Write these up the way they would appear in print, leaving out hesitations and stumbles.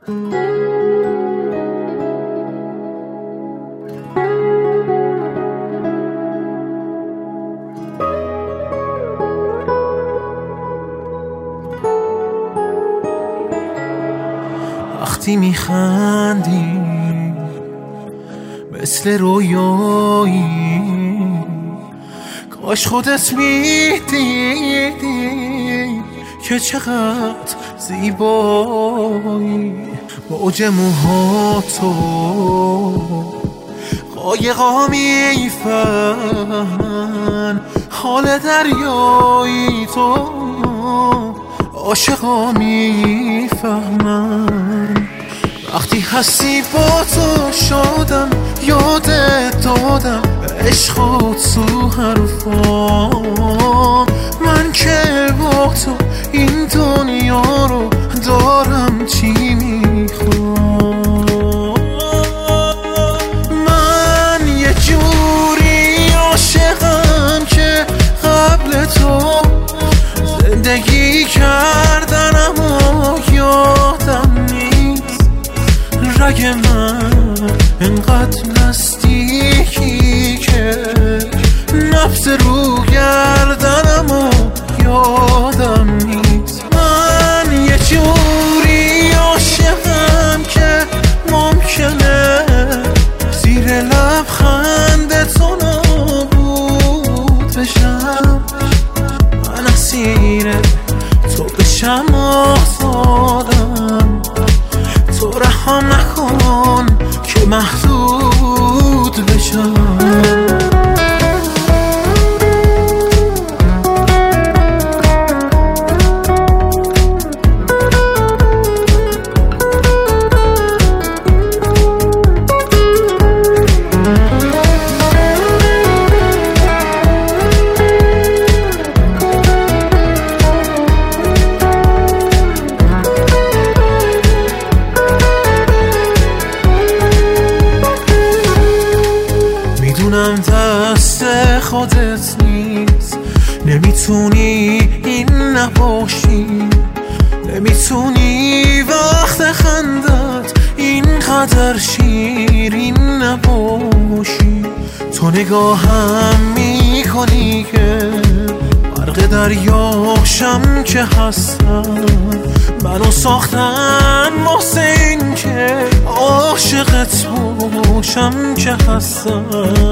وقتی میخندی مثل رویایی، کاش خودت میدیدی که چقدر زیبایی. موج موهاتو قایقا میفهمن، حال دریایی تو عاشقا میفهمن. وقتی هستی با تو شدم، یادت دادم عشقات تو حرفام. من که با تو این دنیا رو دارم چی میخوام. من یه جوری عاشقم که قبل تو زندگی کردن اما یادم نیست. رگ من انقدر نزدیکی که نفس رو گردنم و یادم نیست. من یه جوری عاشقم که ممکنه زیر لبخند تو نابود بشم. من اسیر تو بشم آزادم، تو رحم نکن که محدود بشم. دست خودت نیست، نمیتونی این نباشی، نمیتونی وقت خندت اینقدر شیرین نباشی. تو نگاهم میکنی که غرق دریاشم که هستم. منو ساختن محسن که عاشقت باشم که هستم.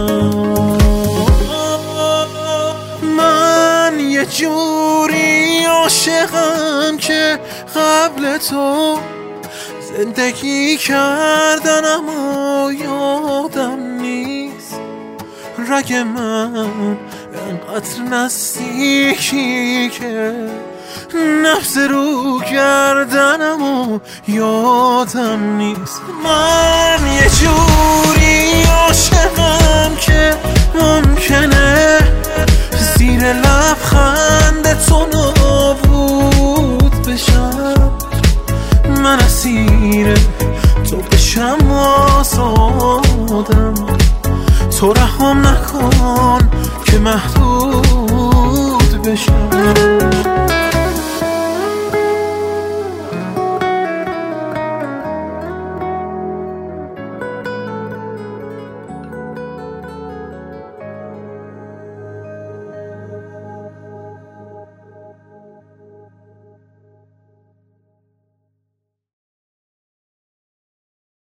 من یه جوری عاشقم که قبل تو زندگی کردن اما یادم نیست. رگ من انقدر نزدیکی که نفس رو گردنم و یادم نیست. من یه جوری عاشقم که ممکنه زیر لبخند تو نابود بشم. من اسیر تو بشم آزادم، تو رحم نکن که محدود بشم.